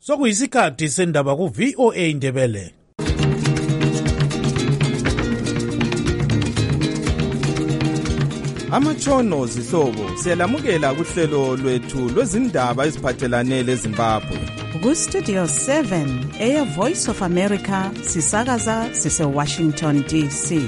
Sokuyisikhathi sendaba ku VOA Indebele. Amatshono zihlobo siyalamukela kuhlelo lwethu lwezindaba eziphathelane leZimbabwe. Ku-Studio 7 Air Voice of America sisakaza sise-Washington DC.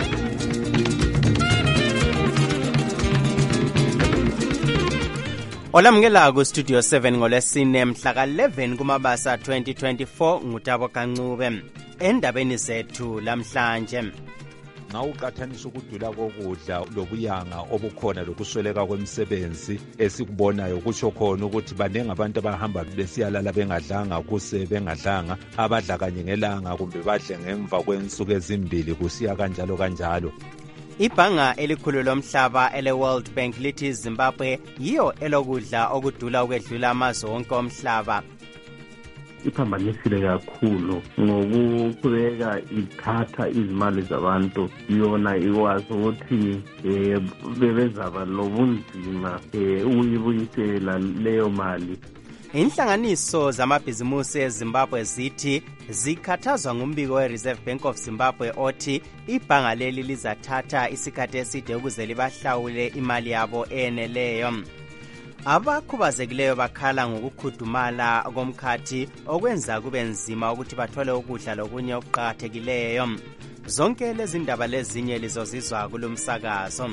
Olamukela ku-Studio 7 ngolwesine mhla ka-11 kuMabasa 2024 ngutabo Kancube. Endabeni zethu lamhlanje. Nxa uqathanisa ukudula kokudla lobuyanga obukhona lokusweleka kwemisebenzi esikubonayo kutsho khona ukuthi banengi abantu abahamba besiyalala bengadlanga kuse bengadlanga abadla kanye ngelanga kumbe badle ngemva kwensuku ezimbili kusiya kanjalo. Ibhanga elikhulu lomhlaba ele-World Bank lithi Zimbabwe yiyo elokudla okudula ukwedlula amazwe wonke omhlaba. Iphambanisile kakhulu ngokuqhubeka ithatha izimali zabantu yona ikwazi ukuthi bebezaba lobunzima ukuyibuyisela leyo mali. Inhlanganiso zamabhizimusi eZimbabwe zithi zikhathazwa ngumbiko we-Reserve Bank of Zimbabwe othi ibhanga leli lizathatha isikhathi eside ukuze libahlawule imali yabo eneleyo. Abakhubazekileyo bakhala ngokukhudumala komkhathi okwenza kube nzima ukuthi bathole ukudla lokunye okuqakathekileyo. Zonke lezi ndaba lezinye lizozizwa kulomsakazo.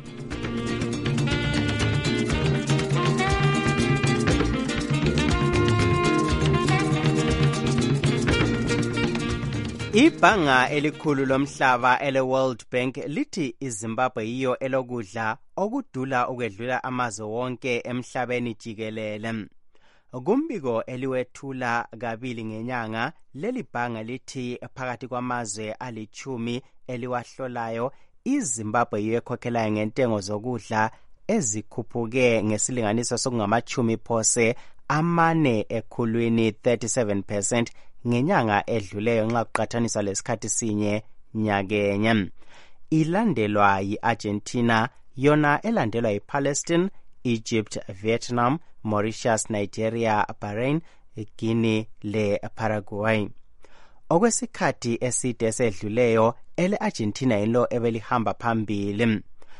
Ibhanga elikhulu lomhlaba ele-World Bank lithi iZimbabwe yiyo elokudla okudula ukwedlula amazwe wonke emhlabeni jikelele. Kumbiko eliwethula kabili ngenyanga, leli bhanga lithi phakathi kwamazwe ali-10 eliwahlolayo, iZimbabwe yiyo ekhokhelayo ngentengo zokudla ezikhuphuke ngesilinganiso sokungama-10 phose 4 ekhulwini 37% ngenyanga edluleyo nxa kuqathaniswa lesikhathi sinye nyakenye. Ilandelwa yi-Argentina, yona elandelwa yi-Palestine, Egypt, Vietnam, Mauritius, Nigeria, Bahrain, Guinea le-Paraguay. Okwesikhathi eside esedluleyo, ele-Argentina yilo ebelihamba phambili.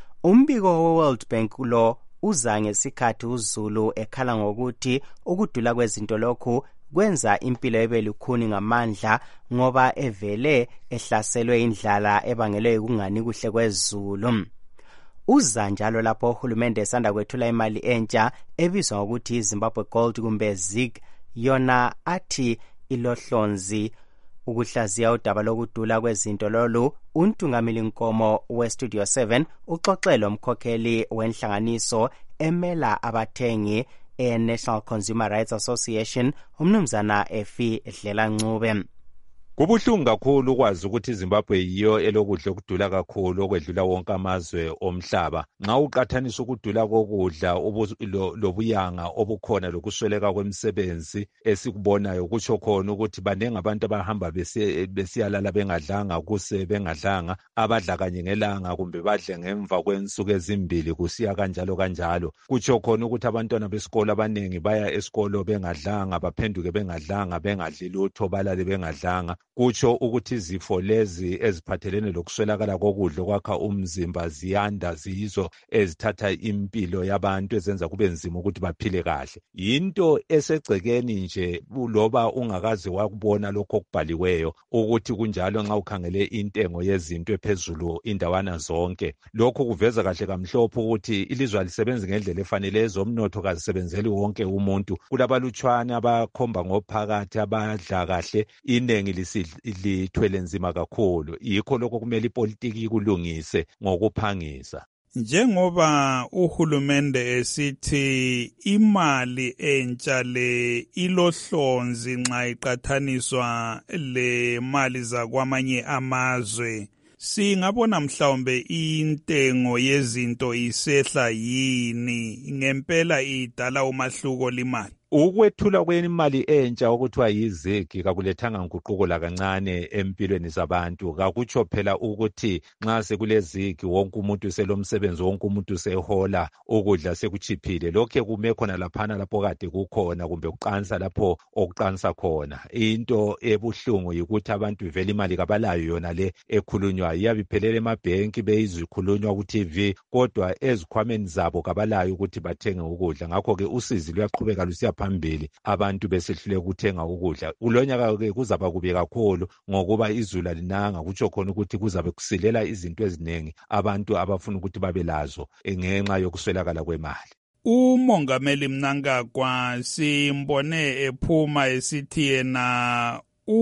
Umbiko we-World Bank lo uza ngesikhathi uZulu ekhala ngokuthi ukudula kwezinto lokhu kwenza impilo ebe lukhuni ngamandla ngoba evele ehlaselwe indlala ebangelwe ukungani kuhle kwezulu. Uza njalo lapho uhulumende esanda kwethula imali entsha ebizwa ngokuthi Zimbabwe Gold kumbe ZIG, yona athi ilohlonzi ukuhlaziya udaba lokudula kwezinto lolu. Untungameli Nkomo we-Studio 7 uxoxele umkhokheli wenhlanganiso emela abathengi e-National Consumer Rights Association, umnumzana Efi Dlelancube. Kubuhlungu kakhulu ukwazi ukuthi iZimbabwe yiyo elokudla okudula kakhulu okwedlula wonke amazwe omhlaba. Nxa uqathanisa ukudula kokudla lobuyanga obukhona lokusweleka kwemisebenzi esikubonayo kutsho khona ukuthi banengi abantu abahamba besiyalala bengadlanga kuse bengadlanga abadla kanye ngelanga kumbe badle ngemva kwensuku ezimbili kusiya kanjalo. Kutsho khona ukuthi abantwana besikolo abanengi baya esikolo bengadlanga baphenduke bengadlanga bengadli lutho balale bengadlanga. Kutsho ukuthi izifo lezi eziphathelene lokuswelakala kokudla okwakha umzimba ziyanda, ziyizo ezithatha impilo yabantu ezenza kube nzima ukuthi baphile kahle. Yinto esegcekeni nje loba ungakaze wakubona lokho okubhaliweyo ukuthi kunjalo nxa ukhangele intengo yezinto ephezulu indawana zonke. Lokho kuveza kahle kamhlophe ukuthi ilizwe alisebenzi ngendlela efanele, ezomnotho kazisebenzeli wonke umuntu. Kulabalutshwana abakhomba ngophakathi abadla kahle, inengi lithwele nzima kakhulu. Yikho lokho kumele ipolitiki kulungise ngokuphangisa. Njengoba uhulumende esithi imali entsha le ilohlonzi nxa iqathaniswa le mali zakwamanye amazwe, singabona mhlawumbe intengo yezinto isehla yini ngempela idala umahluko limali? Ukwethula kwemali entsha okuthiwa yizigi kakulethanga nguquko lakancane empilweni zabantu. Kakutsho phela ukuthi nxa sekulezigi wonke umuntu selomsebenzi, wonke umuntu sehola, ukudla sekuchiphile. Lokhe kume khona laphana lapho kade kukhona kumbe kuqansa lapho okuqansa khona. Into ebuhlungu yikuthi abantu vele imali kabalayo yona le ekhulunywa iyabe iphelele emabhenki beyizikhulunywa ku TV, kodwa ezikhwameni zabo kabalayo ukuthi bathenge ukudla. Ngakho ke usizi luyaqhubeka lusiya phambili, abantu besehlule ukuthenga ukudla. Kulonyaka ke kuzaba kubi kakhulu ngokuba izulu alinanga, kutsho khona ukuthi kuzabe kusilela izinto eziningi abantu abafuna ukuthi babe lazo ngenxa yokuswelakala kwemali. Umongameli Mnangagwa simbone ephuma esithi yena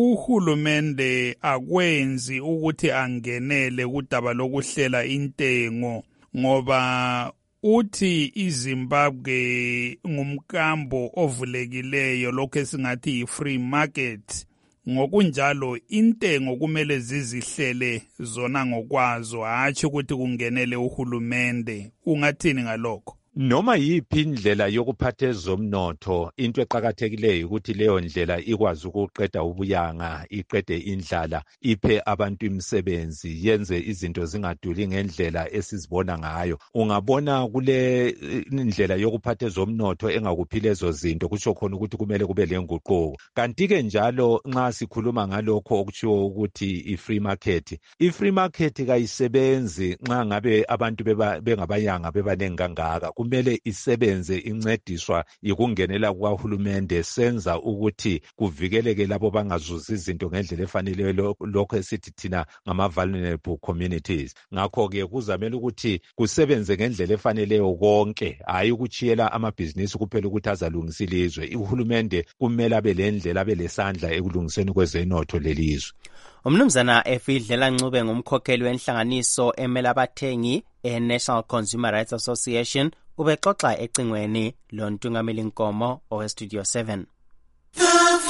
uhulumende akwenzi ukuthi angenele kudaba lokuhlela intengo ngoba uthi iZimbabwe ngumkambo ovulekileyo, lokho esingathi yi-free market. Ngokunjalo intengo kumele zizihlele zona ngokwazo, hatshi ukuthi kungenele uhulumende. Ungathini ngalokho? Noma yiphi indlela yokuphatha ezomnotho, into eqakathekileyo ukuthi leyo ndlela ikwazi ukuqeda ubuyanga, iqede indlala, iphe abantu imisebenzi, yenze izinto zingaduli ngendlela esizibona ngayo. Ungabona kule indlela yokuphatha ezomnotho engakuphile lezo zinto, kutsho khona ukuthi kumele kube lenguquko. Kanti ke njalo nxa sikhuluma ngalokho okutshiwo ukuthi i-free market, i-free market kayisebenzi nxa ngabe abantu bengabayanga bebanengi kangaka. Kumele isebenze incediswa yikungenela kukahulumende, senza ukuthi kuvikeleke labo bangazuzi izinto ngendlela efaneleyo, lokho esithi thina ngama-vulnerable communities. Ngakho-ke kuzamele ukuthi kusebenze ngendlela efaneleyo konke, hayi ukutshiyela amabhizinisi kuphela ukuthi azalungisa ilizwe. Uhulumende kumele abe lendlela, abe lesandla ekulungiseni kwezenotho lelizwe. Umnumzana Efidlela Ncube ngumkhokheli wenhlanganiso emela abathengi e-National Consumer Rights Association ubexoxa ecingweni loNtungameli Nkomo oweStudio 7. The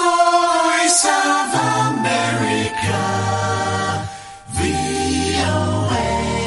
Voice of America, VOA.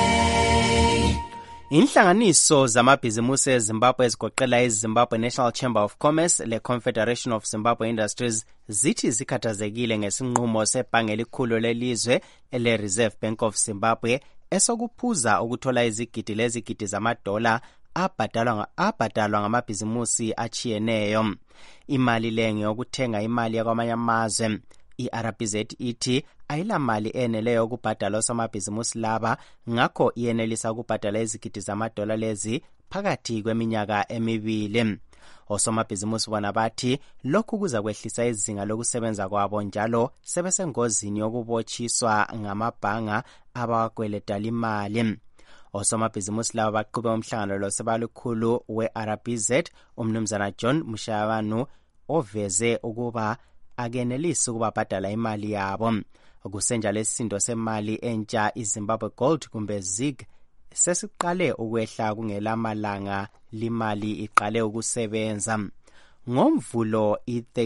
Inhlanganiso zamabhizimusi eZimbabwe ezigoqela iZimbabwe National Chamber of Commerce le-Confederation of Zimbabwe Industries zithi zikhathazekile ngesinqumo sebhange elikhulu lelizwe ele-Reserve Bank of Zimbabwe esokuphuza ukuthola izigidi lezigidi zamadola abhadalwa ngamabhizimusi achiyeneyo. Imali le ngeyokuthenga imali yakwamanye amazwe. I-RBZ ithi ayilamali eneleyo yokubhadala osomabhizimusi laba, ngakho iyenelisa ukubhadala izigidi zamadola lezi phakathi kweminyaka emibili. Osomabhizimusi bona bathi lokhu kuza kwehlisa izinga lokusebenza kwabo, njalo sebesengozini yokubotshiswa ngamabhanga abakweleta imali. Osomabhizimusi laba baqhube umhlangano lo sebalukhulu we-RBZ umnumzana John Mushavanu oveze ukuba akenelisi ukubabhadala imali yabo. Kusenjalo isisindo semali entsha iZimbabwe Gold kumbe ZiG sesiqale ukwehla kungelamalanga limali iqale ukusebenza. Ngomvulo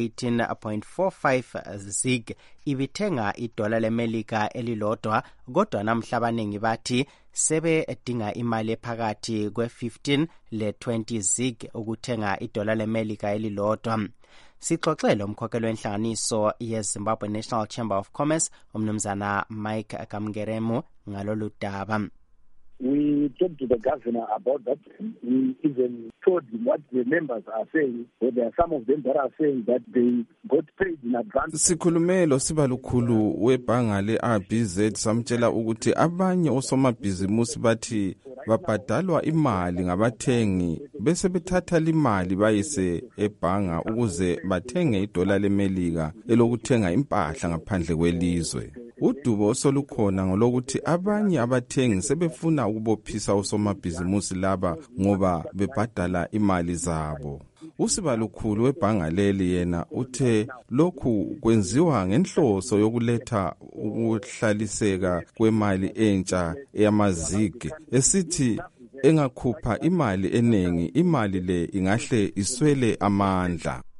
i-13.45 ZiG ibithenga idola leMelika elilodwa, kodwa namhla abaningi bathi sebedinga imali ephakathi kwe-15 le-20 ZiG ukuthenga idola leMelika elilodwa. Sixoxele umkhokheli wenhlanganiso yeZimbabwe National Chamber of Commerce umnumzana Mike Kamgeremu ngalolu daba. We talked to the governor about that. We even told him what the members are saying. So there are some of them that are saying that they got paid in advance. Sikhulume lo sibalukhulu webhanga le-RBZ samtshela ukuthi abanye osomabhizimusi bathi babhadalwa imali ngabathengi bese bethatha imali bayise ebhanga ukuze bathenge idola leMelika elokuthenga impahla ngaphandle kwelizwe. Udubo osolukhona ngolokuthi abanye abathengi sebefuna ukubophisa osomabhizimusi laba ngoba bebhadala imali zabo. Usibalukhulu webhanga leli yena uthe lokhu kwenziwa ngenhloso yokuletha ukuhlaliseka kwemali entsha eyamazigi, esithi engakhupha imali enengi imali le ingahle iswele amandla.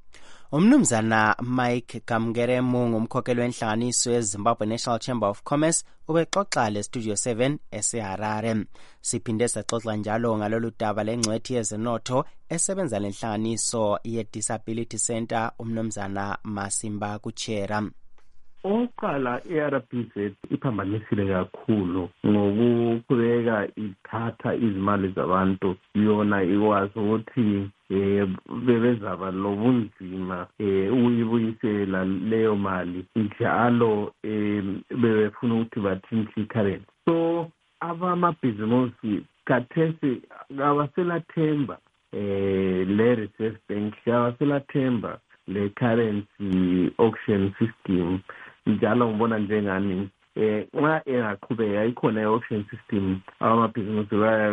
Umnumzana Mike Kamgeremu ngumkhokheli wenhlanganiso yeZimbabwe National Chamber of Commerce ubexoxa leStudio 7 eseHarare. Siphinde saxoxa njalo ngalolu daba lengcwethi yezenotho esebenza lenhlanganiso ye-Disability Center umnumzana Masimba Kuchera. Oqala i-RBZ iphambanisile kakhulu ngokuqhubeka ithatha izimali zabantu yona ikwazi ukuthi bebezaba lobunzima ukuyibuyisela leyo mali njalo bebefuna ukuthi bathintshe i-currency. So abamabhizimusi khathesi abaselathemba le-Reserve Bank, abaselathemba le-currency auction system. Njalo ngibona njengani nxa engaqhubeka ikhona i-auction system abamabhizimusi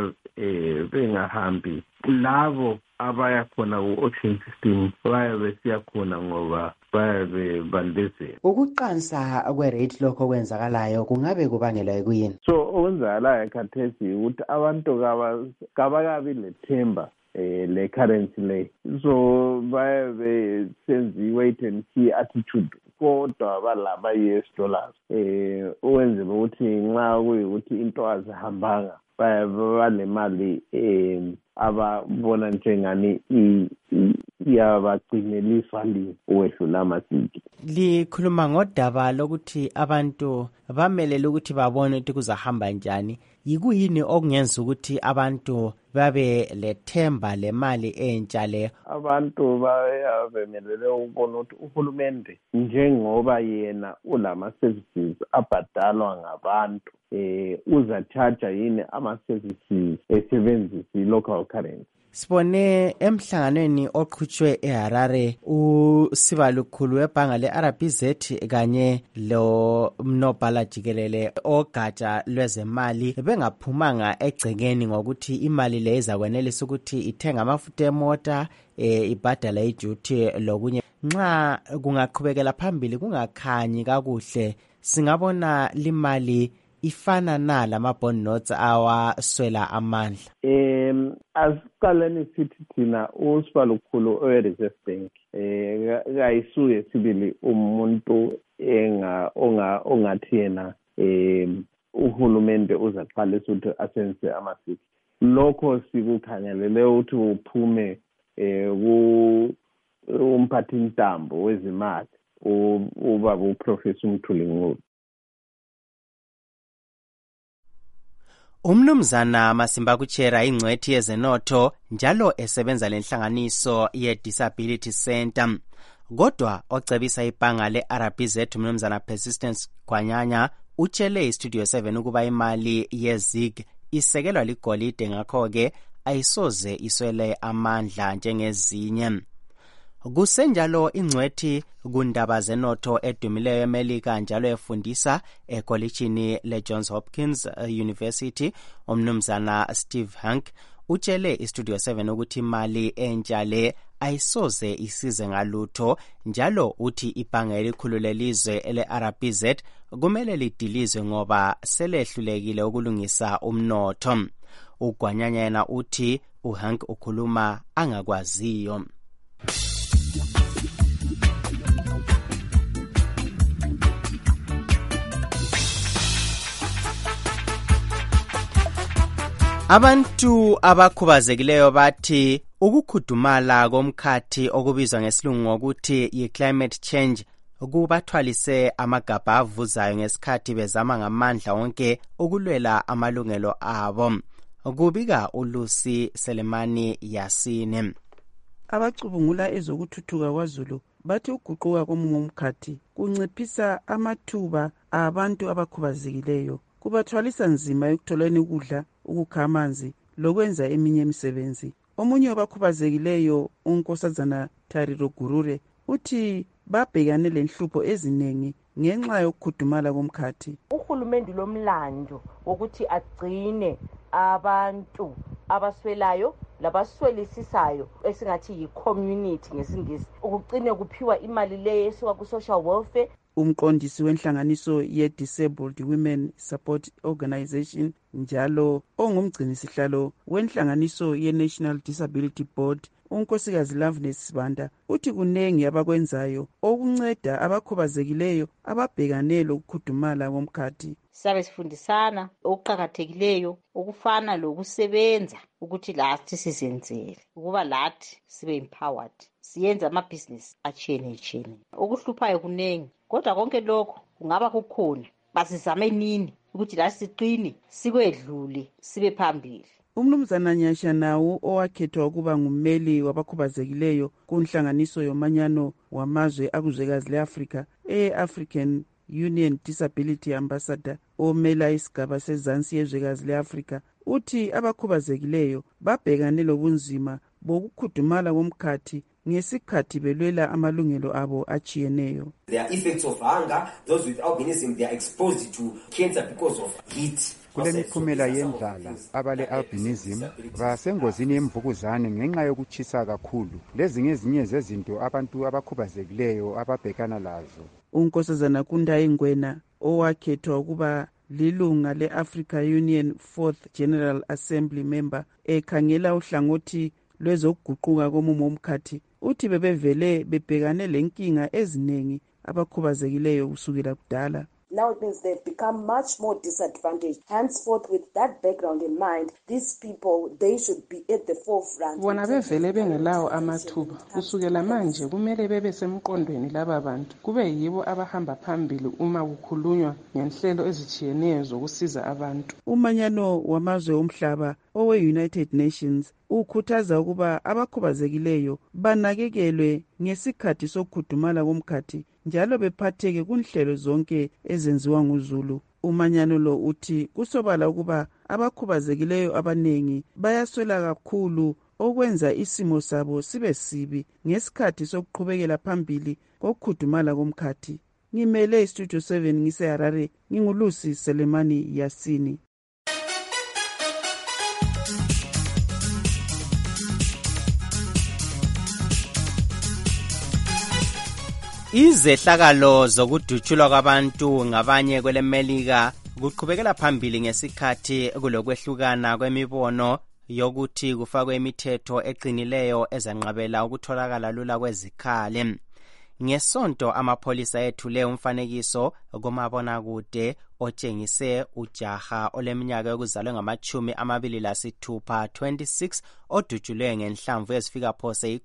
bengahambi. Labo abaya khona ku-auction system bayabe besiya khona ngoba bayabe bandezela. Ukuqansa kwe-rate lokho okwenzakalayo kungabe kubangelwa yikuyini? So okwenzakalayo khathesi ukuthi abantu kabakabi lethemba le-currency le. So bayabe senza i-wait and see attitude kodwa balaba US dollars uwenzela ukuthi nxa kuyikuthi into azihambanga balemali ababona njengani iyabagcinela ifali ukwedlula amasiki. Likhuluma ngodaba lokuthi abantu bamelele ukuthi babone ukuthi kuzahamba njani. Yikuyini okungenza ukuthi abantu babe lethemba lemali entsha le? Abantu bayabemelele ukubona ukuthi uhulumende njengoba yena ulama services abhadalwa ngabantu uzacharge yini ama-services esebenzisa i-local currency. Sibone emhlanganweni oqhutshwe eHarare usibalukhulu webhanga le-RBZ kanye lo mnobhala jikelele ogatsha lwezemali bengaphumanga egcekeni ngokuthi imali le izakwenelisa ukuthi ithenga amafutha emota ibhadala iduty lokunye. Nxa kungaqhubekela phambili kungakhanyi kakuhle singabona limali ifana na lama-bond notes awaswela amandla. Asiqaleni sithi thina usibalukhulu owe-Reserve Bank kayisuye sibili umuntu ongathi yena uhulumende uzaqalisa ukuthi asenze amasiko. Lokho sikukhangelele ukuthi uphume umphathintambo wezimali ubaba uProfessor Mthuli Ncube. Umnumzana Masimba Kuchera ingcwethi yezenotho njalo esebenza lenhlanganiso ye-Disability Center. Kodwa ocebisa ibhanga le-RBZ umnumzana Persistence Kwanyanya utshele iStudio 7 ukuba imali ye-ZIG isekelwa ligolide ngakho-ke ayisoze iswele amandla njengezinye. Kusenjalo ingcwethi kundaba zenotho edumileyo eMelika njalo efundisa ekolitshini le-Johns Hopkins University umnumzana Steve Hank utshele iStudio 7 ukuthi imali entsha le ayisoze isize ngalutho njalo uthi ibhanga elikhulu lelizwe ele-RBZ kumele lidilizwe ngoba selehlulekile ukulungisa umnotho. Ugwanyanya yena uthi uHank ukhuluma angakwaziyo. Abantu abakhubazekileyo bathi ukukhudumala komkhathi okubizwa ngesilungu ngokuthi yi-climate change kubathwalise amagabha avuzayo ngesikhathi bezama ngamandla wonke ukulwela amalungelo abo. Kubika uLucy Selemani Yasine. Abacubungula ezokuthuthuka kwaZulu bathi ukuguquka komumo womkhathi kunciphisa amathuba abantu abakhubazekileyo, kubathwalisa nzima ekutholeni ukudla, ukukha amanzi lokwenza eminye imisebenzi. Omunye wabakhubazekileyo uNkosazana Tariro Gurure uthi babhekane lenhlupho ezinengi ngenxa yokukhudumala komkhathi. Uhulumende lomlando wokuthi agcine abantu abaswelayo labaswelisisayo esingathi yi-community ngesingisi ukugcine kuphiwa imali leyo esuka ku-social welfare. Umqondisi wenhlanganiso ye-Disabled Women Support Organization njalo ongumgcinisihlalo wenhlanganiso ye-National Disability Board unkosikazi Loveness Sibanda uthi kunengi abakwenzayo okunceda abakhubazekileyo ababhekane lokukhudumala komkhathi. Sabe sifundisana okuqhakathekileyo okufana lokusebenza ukuthi lathi sizenzele ukuba lathi sibe empowered siyenza amabhizinisi achiyene. Okuhluphayo kunengi kodwa konke lokho kungaba kukhona basizame nini ukuthi lathi siqine sikwedlule sibe phambili. Umnumzana Nyasha nawo owakhethwa ukuba ngummeli wabakhubazekileyo kunhlanganiso yomanyano wamazwe akuzwekazi leAfrika African Union Disability Ambassador omela isigaba sezansi yezwekazi leAfrika uthi abakhubazekileyo babhekane lobunzima bokukhudumala komkhathi ngesikhathi belwela amalungelo abo achiyeneyo. There are effects of hunger. Those with albinism, they are exposed to cancer because of heat. Kulemiphumela yendlala abale-albinism basengozini yemvukuzane ngenxa yokuchisa kakhulu. Lezi ngezinye zezinto abantu abakhubazekileyo ababhekana lazo. Unkosazana Kundayi Ngwena owakhethwa ukuba lilunga le-Africa Union 4th General Assembly member ekhangela uhlangothi lwezokuguquka komumo omkhathi uthi bebevele bebhekane lenkinga eziningi abakhubazekileyo kusukela kudala. Now it means they've become much more disadvantaged. Henceforth, with that background in mind, these people, they should be at the forefront. Bona bevele bengelawo amathuba. Kusukela manje kumele bebe semqondweni laba bantu. Kube yibo abahamba phambili uma kukhulunywa ngenhlelo ezichiyeneyo zokusiza abantu. Umanyano wamazwe omhlaba owe-United Nations ukhuthaza ukuba abakhubazekileyo banakekelwe ngesikhathi sokukhudumala komkhathi njalo bephatheke kunhlelo zonke ezenziwa nguZulu. Umanyano lo uthi kusobala ukuba abakhubazekileyo abanengi bayaswela kakhulu okwenza isimo sabo sibe sibi ngesikhathi sokuqhubekela phambili kokukhudumala komkhathi. Ngimele iStudio 7 ngiseHarare, ngingulusi Selemani Yasini. Izehlakalo zokudutshulwa kwabantu ngabanye kwelemelika kuqhubekela phambili ngesikhathi kulokwehlukana kwemibono yokuthi kufakwe imithetho eqinileyo ezanqabela ukutholakala lula kwezikhali. Ngesonto amapholisa ethule umfanekiso kumabonakude otshengise ujaha oleminyaka yokuzalwa ngama-26 26 odutshulwe ngenhlamvu ezifika phose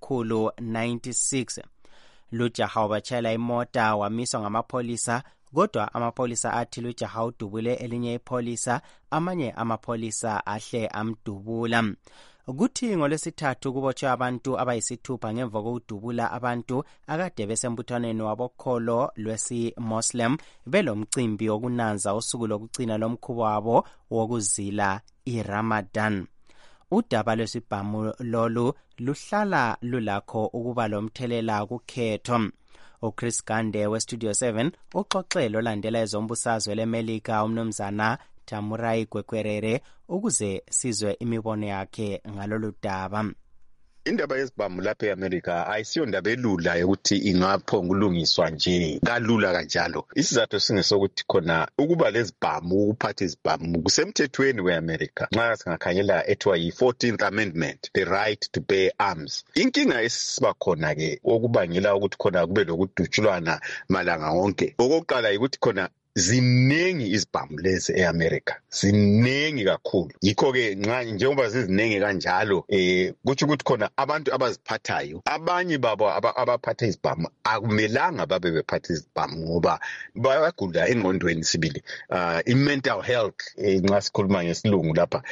196. Lujaha wabatshayela imota wamiswa ngamapholisa kodwa amapholisa athi lujaha udubule elinye ipholisa amanye amapholisa ahle amdubula. Kuthi ngolwesithathu kubotshwe abantu abayisithupha ngemva kokudubula abantu akade besembuthaneni wabokholo lwesi-Muslim belomcimbi wokunanza usuku lokugcina lomkhuba wabo wokuzila iRamadan. Udaba lwesibhamu lolu luhlala lulakho ukuba lomthelela kukhetho. uChris Gande weStudio 7 uxoxelo olandela ezombusazwe leMelika umnumzana Tamurai Gwekwerere ukuze sizwe imibono yakhe ngalolu daba. Indaba yezibhamu lapha eAmerica ayisiyo ndaba elula ukuthi ingaphonga ulungiswa nje kalula kanjalo. Isizathu singesokuthi khona ukuba lezibhamu ukuphatha izibhamu kusemthethweni weAmerica. Nxa singakhangela ethiwa yi-14th Amendment, the right to bear arms. Inkinga esiba khona ke okubangela ukuthi khona kube lokudutshulwana malanga wonke. Okokuqala ukuthi khona ziningi izibhamu lezi eAmerica, ziningi kakhulu. Yikho ke njengoba ziziningi kanjalo kuthi ukuthi khona abantu abaziphathayo, abanye babo abaphatha izibhamu akumelanga babe bephatha izibhamu ngoba bayagula engqondweni sibili. I-mental health nxa sikhuluma ngesilungu lapha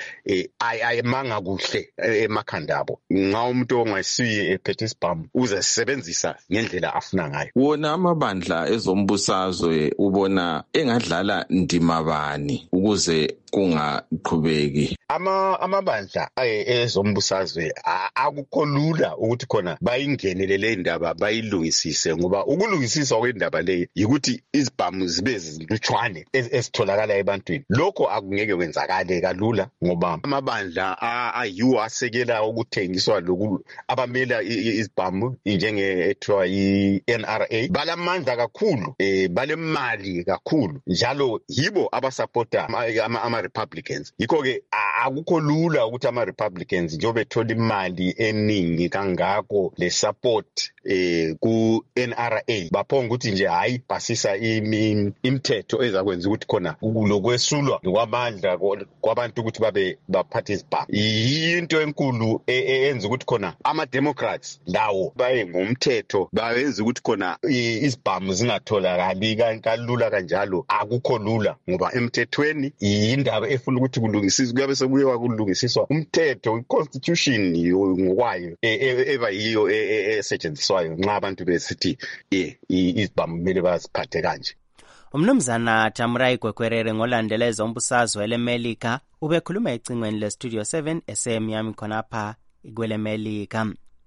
ayimanga kuhle emakhanda abo. Nxa umuntu ongasiye ephethe isibhamu uzasebenzisa ngendlela afuna ngayo. Wona amabandla ezombusazwe ubona engadlala ndima bani ukuze kungaqhubeki? Amabandla ezombusazwe akukho lula ukuthi khona bayingenele le ndaba bayilungisise ngoba ukulungisiswa kwendaba le yikuthi izibhamu zibe zilutshwane esitholakala ebantwini. Lokho akungeke kwenzakale kalula ngoba amabandla ayiwo asekela ukuthengiswa lokhu abamela izibhamu njenge ethiwa yi-NRA balamandla kakhulu, balemali kakhulu kakhulu njalo yibo abasupporta ama-Republicans. Yikho-ke akukho lula ukuthi ama-Republicans njengoba bethola imali eningi kangako le support ku-NRA baphonga ukuthi nje hayi basisa imithetho ezakwenza ukuthi khona lokwesulwa kwamandla kwabantu ukuthi babe baphathe izibhamu. Yinto enkulu eyenza ukuthi khona ama-Democrats lawo baye ngomthetho bayenza ukuthi khona izibhamu zingatholakali kalula kanjalo. Akukho lula ngoba emthethweni indaba efuna ukuthi kulungisiswe kuyabe sekuyiwa kulungisiswa umthetho i-constitution ngokwayo eba yiyo esetshenziswayo nxa abantu besithi izibhamu kumele baziphathe kanje. Umnumzana Thamrai Gwekwerere ngolandela ezombusazwe leMelika ubekhuluma ecingweni leStudio 7 eseMiami khonapha kweleMelika.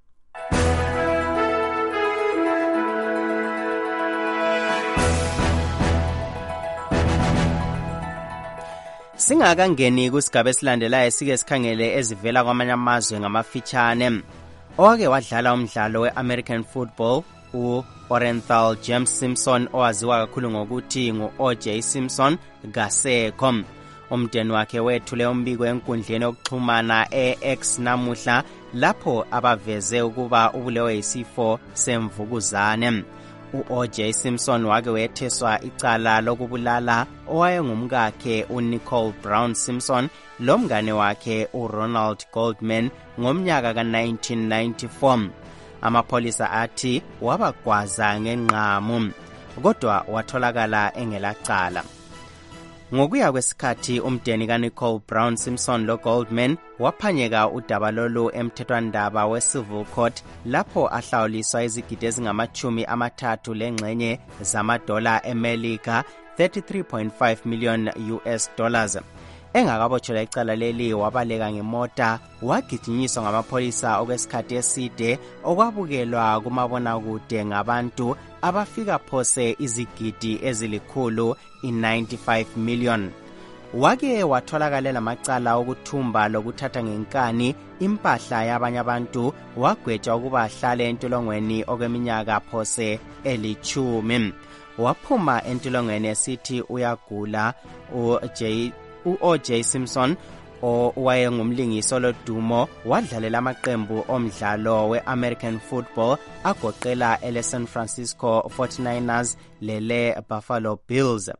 Singakangeni kusigaba esilandelayo esike sikhangele ezivela kwamanye amazwe ngamafitshane. Owake wadlala umdlalo we-American football u-Orenthal James Simpson owaziwa kakhulu ngokuthi ngu-O.J. Simpson kasekho. Umndeni wakhe wethule umbiko enkundleni yokuxhumana e-X namuhla lapho abaveze ukuba ubulewe yisifo semvukuzane. U-O.J. Simpson wake wetheswa icala lokubulala owayengumkakhe uNicole Brown Simpson lomngane wakhe uRonald Goldman ngomnyaka ka-1994. Amapholisa athi wabagwaza ngenqamu kodwa watholakala engelacala. Ngokuya kwesikhathi umndeni kaNicole Brown Simpson loGoldman waphanyeka udaba lolu emthethwandaba we-Civil Court lapho ahlawuliswa izigidi ezingama-30 lengxenye zamadola eMelika, $33.5 million. Engakabotshelwa icala leli wabaleka ngemota wagijinyiswa ngamapholisa okwesikhathi eside okwabukelwa kumabonakude ngabantu abafika phose izigidi ezilikhulu i-95 million. Wake watholakala lamacala okuthumba lokuthatha ngenkani impahla yabanye abantu wagwetshwa ukuba ahlale entolongweni okweminyaka phose eli-10. Waphuma entolongweni esithi uyagula. U-O.J. Simpson owayengumlingisi lodumo wadlalela amaqembu omdlalo we-American football agoqela ele-San Francisco 49ers lele-Buffalo Bills.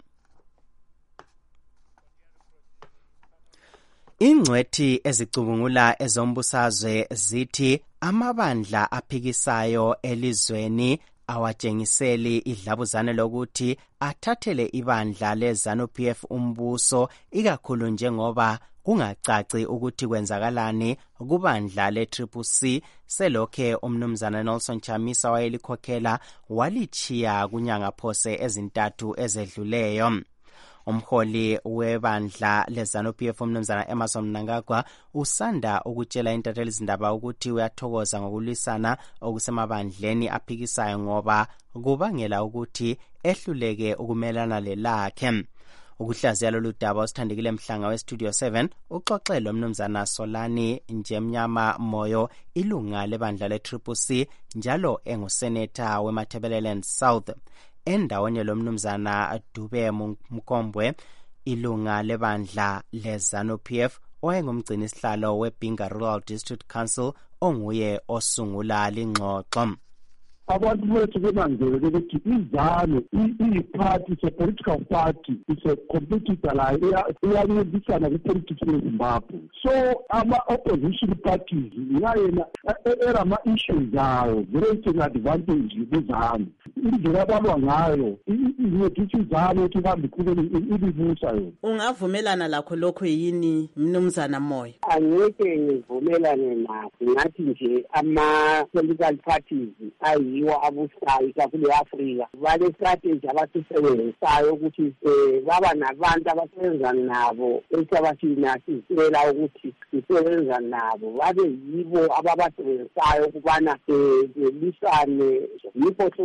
Ingcwethi ezicubungula ezombusazwe zithi amabandla aphikisayo elizweni awatshengiseli idlabuzane lokuthi athathele ibandla leZANU-PF umbuso ikakhulu njengoba kungacaci ukuthi kwenzakalani kubandla le-CCC selokhe umnumzana Nelson Chamisa wayelikhokhela walichiya kunyanga phose ezintathu ezedluleyo. Umholi webandla leZANU-PF umnumzana Emmerson Mnangagwa usanda ukutshela intatheli izindaba ukuthi uyathokoza ngokulwisana okusemabandleni aphikisayo ngoba kubangela ukuthi ehluleke ukumelana lelakhe. Ukuhlaziya lolu daba usithandekile Mhlanga weStudio 7 uxoxe lomnumzana Solani Njemnyama Moyo ilunga lebandla le-CCC njalo enguseneta weMatabeleland South. Endaweni lomnumzana Dube Mkombwe ilunga lebandla leZANU-PF owayengumgcini sihlalo weBinga Rural District Council onguye osungula lingxoxo. Abantu bethu benanzele ukuthi iZANU iyi-party, it's a political party, it's a competitor la iyancedisana ku-politics eZimbabwe. So ama-opposition parties yayena era ama-issues zawo very advantage kwiZANU. Indlela abalwa ngayo incedisa iZANU ukuthi ihambe iqhubele ibibusa yona. Ungavumelana lakho lokho yini mnumzana Moyo? Angeke ngivumelane nakho. Ngathi nje ama-political parties yiwo abusayo kakhulu eAfrika bale strategy abasisebenzisayo ukuthi baba nabantu abasebenza nabo esabathina sisela ukuthi sisebenza nabo babe yibo ababasebenzisayo ukubana belisane yikho sonke isikhathi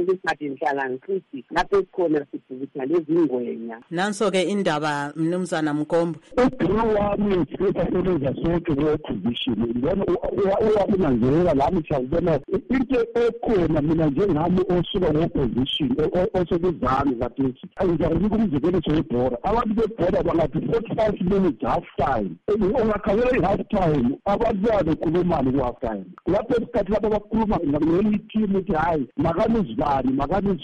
ngihlala ngiqithi lapho esikhona sibhukutha lezingwenya. Nanso-ke indaba Mnumzana Mkombo. Ubhilo wami sisebenza sonke kwe-opposition. Ngibona uyakunanzelela lami siyabona into ekhona mina njengami osuka kwe-opposition osekuzami kathesi. Angizakunika umzekelo sebhora. Abantu bebhora bangathi 45 minutes half time. Ungakhangela i-half time abantu babekhulumani ku-half time. Lapho isikhathi lapho bakhuluma ngale team ukuthi hayi makanizibani.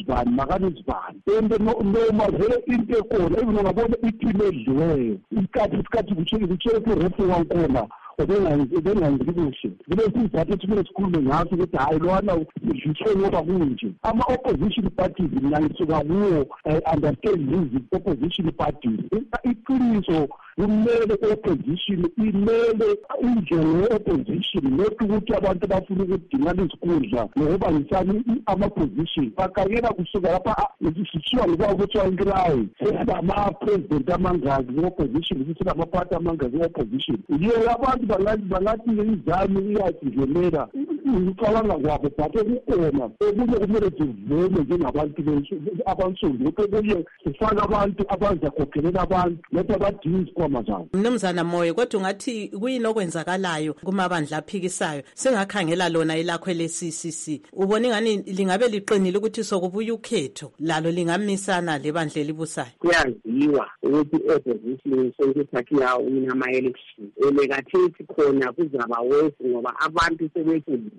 And noma vele into ekhona even ungabona i-team edliweyo. Isikhathi kuchele ku-referee wakhona. Obengangizi kuhle kulesi sizathu kumele sikhulume ngaso ukuthi hayi lwana udliswe ngoba kunje ama-opposition parties mina ngisuka kuwo understand these opposition parties iqiniso kumele i-opposition imele indlela ye-opposition lokhu ukuthi abantu bafuna ukudingana izikundla nokubangisana ama-position bakayela kusuka lapha sishiwa ngoba kuthiwa inkirayi sesama-president amangaki we-opposition sesinamaphathi amangaki we-opposition yiyo abantu bangathi izami iyasingenela ngicabanga kwabo but kukhona okunye kumele sivume njengabantu abansundu okunye sifake abantu abazakhokhelela abantu lethi abadinga izikhwama zabo. Mnumzana Moyo, kodwa ungathi kuyini okwenzakalayo kumabandla aphikisayo singakhangela lona elakho ele-CCC ubona ingani lingabe liqinile ukuthi sokubuya ukhetho lalo lingamisana lebandla elibusayo? Kuyaziwa ukuthi i-opposition sonkuthathi yawo ama-election elekathethi khona kuzaba wesi ngoba abantu sebefundile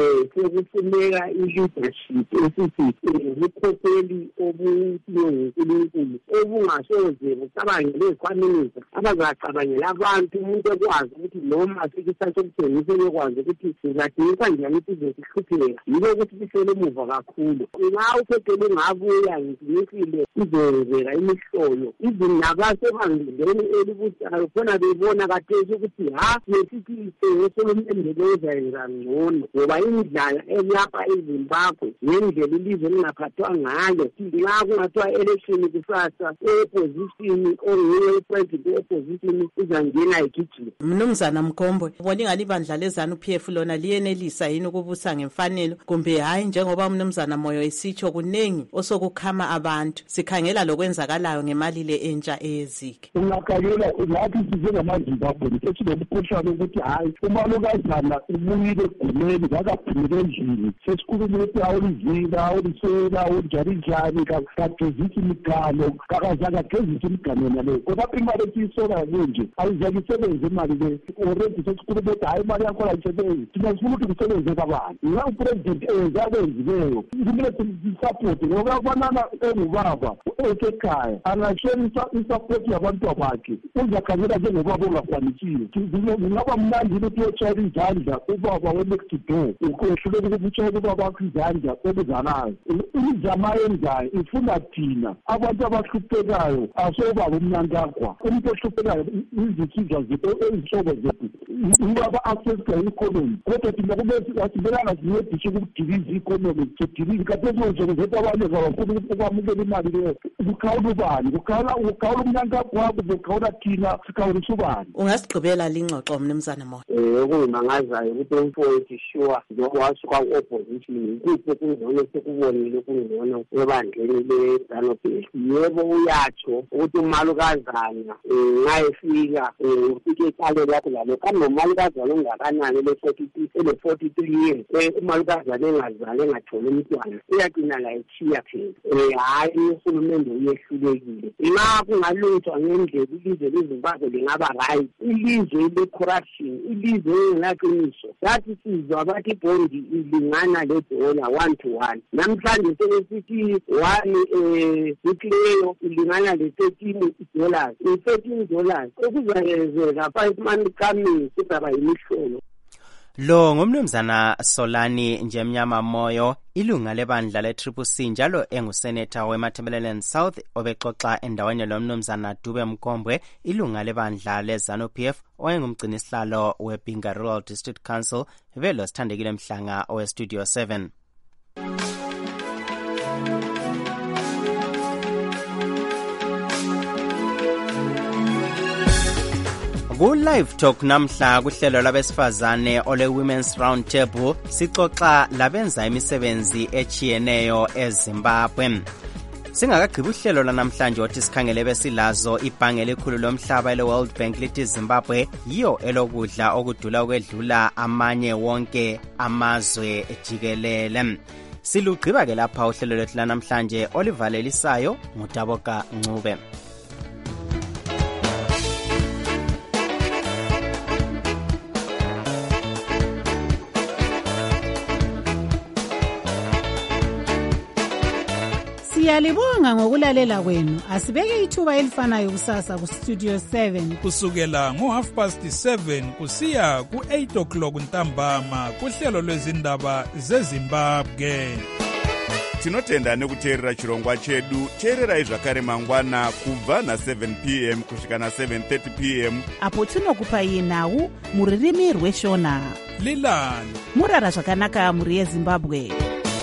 sekufuneka i-leadership esithi ubukhokheli obuNkulunkulu obungasoze bucabangele izikhwaminisa abazacabangela abantu umuntu ekwazi ukuthi noma sikisatho sokuthengisa ekwazi ukuthi sizadingisa njani ukuthi zihlupheka yilo ukuthi bihlele emuva kakhulu nxa ukhokheli ungabuya ngizimisile izenzeka imihlolo izinabasebandleni elibusayo khona bebona kathesi ukuthi nesithi uSolomon bezayenza ngcono ngoba indlala elapha eZimbabwe ngendlela ilizwe lingaphathwa ngayo nxa kungathiwa election kusasa opposition onguye president opposition uzangena igijima. Mnumzana Mkombo, ubona ingani ibandla leZANU-PF lona liyenelisa yini ukubusa ngemfanelo kumbe hayi njengoba Mnumzana Moyo esitsho kunengi osokukhama abantu sikhangela lokwenzakalayo ngemali le entsha eyezike? Ungakhangela lathi njengamaZimbabwe sesilomkhuhlane ukuthi hayi umalokazana ubuyile egumeni kakaphumile endlini sesikhuluma ukuthi awulivila awulisela awunjaninjani kagezisa imigano kakazakagezisa imigano naleyo kodwa imali esiyisolayo kunje ayizakisebenze imali le already sesikhuluma ukuthi hayi imali yakhona ayisebenzi thina sifuna ukuthi kusebenze kabantu nxa upresident ezakwenzileyo kumele sisapoti ngoba abanana engubaba esekhaya angashonisa isapoti yabantu bakhe uzakhangela njengobaba ongakwanisiyo ngingaba mnandi ukuthi uyotshayela izandla ubaba we-next door ukwehluleka ukuthi utshayela ubaba wakho izandla okuzalayo imizamo ayenzayo ifuna thina abantu abahluphekayo asobaba umnankagwa umuntu ohluphekayo izinsizwa zethu ezihlobo zethu ubaba accessika i-economy kodwa thina kumele sincedishe ukudiliza i-economy sidilize kathesi zonke zethu abanye kabafuna ukwamukela imali leyo kukhawula ubani kukhawula umnankagwabo kukhawula thina sikhawulisa ubani? Ungasigqibela lingxoxo Mnumzana Moyo. Kungimangazayo ukuthi umfowethu sure njengoba wasuka ku-opposition kuphi kungcono sekubonile kungcono ebandleni leZANU-PF. Yebo uyatsho ukuthi umalukazana nxa efika ufike ecaleni lakho lalo kambe umalukazana ongakanani ele-43 years umalukazana engazali engatholi umntwana uyagcina la echiya phela hayi uhulumende uyehlulekile nxa kungalungiswa ngendlela ilizwe leZimbabwe lingaba right ilizwe le-corruption ilizwe engelaqiniso yathi sizwa abathi ibhondi ilingana ledola 1-1 namhlanje sebesithi 1 ikleyo ilingana le$13 $13 okuzayenzeka 5 months coming kuzaba yimihlolo. Lo ngumnumzana Solani Njemnyama Moyo, ilunga lebandla le-CCC njalo enguseneta weMatabeleland South obexoxa endaweni lomnumzana Dube Mkombwe, ilunga lebandla leZANU-PF owayengumgcinisihlalo weBinga Rural District Council, velo Sithandekile Mhlanga oweStudio 7. Ku-Live Talk namhla kuhlelo labesifazane ole-Women's Round Table sixoxa labenza imisebenzi echiyeneyo eZimbabwe. Singakagqibi uhlelo lanamhlanje othi sikhangele besilazo ibhange elikhulu lomhlaba ele-World Bank lithi Zimbabwe yiyo elokudla okudula ukwedlula amanye wonke amazwe jikelele. Silugqiba-ke lapha uhlelo lwethu lanamhlanje olivalelisayo nguDaboka Ncube. Siyalibonga ngokulalela kwenu. Asibeke ithuba elifanayo kusasa ku Studio 7 kusukela ngo7:30 kusiya ku8 o'clock ntambama kuhlelo lwezindaba zeZimbabwe. Tinotenda nekuteerera chirongwa chedu. Teererai zvakare mangwana kubva na7 p.m. kusvika na7:30 p.m. apo tinokupai nhau muririmi rweshona. Lilani murara zvakanaka muri yeZimbabwe.